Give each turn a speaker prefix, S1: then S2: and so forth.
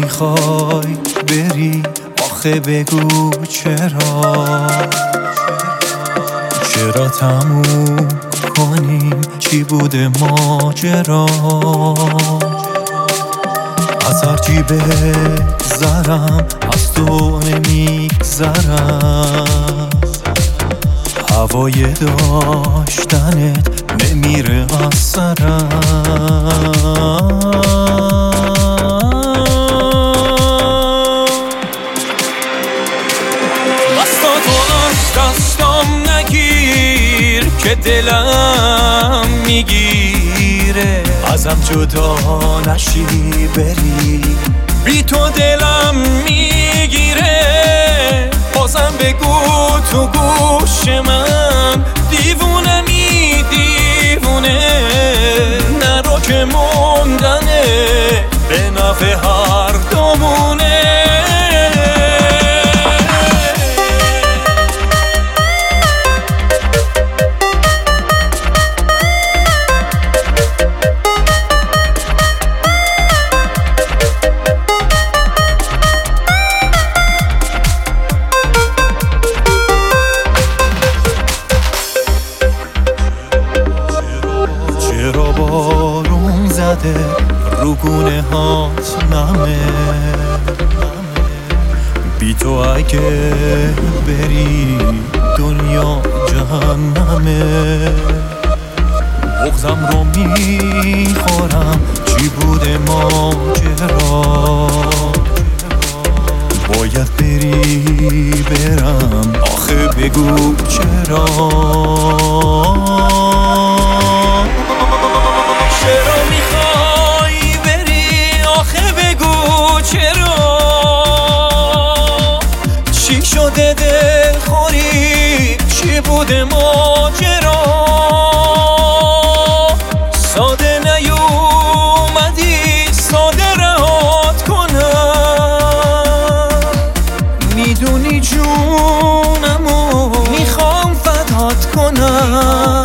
S1: میخوای بری آخه بگو چرا تموم کنیم چی بوده ماجرا از هرچی بگذرم از تو نمیگذرم هوای داشتنت نمیره از سرم دستم نگیر که دلم میگیره ازم جدا نشی بری بی تو دلم میگیره بازم بگو تو گوش من دیوونمی دیوونه نرو که موندنه به نفع هر دومونه چرا بارون زده رو گونه هات نمه بی تو اگه بری دنیا جهنمه بغضم رو میخورم چی بوده ماجرا باید بری برم آخه بگو چرا میخوای بری آخه بگو چرا چی شده دل خوری چی بوده ماجرا ساده نیومدی ساده رهات کنم میدونی جونمو میخوام فدات کنم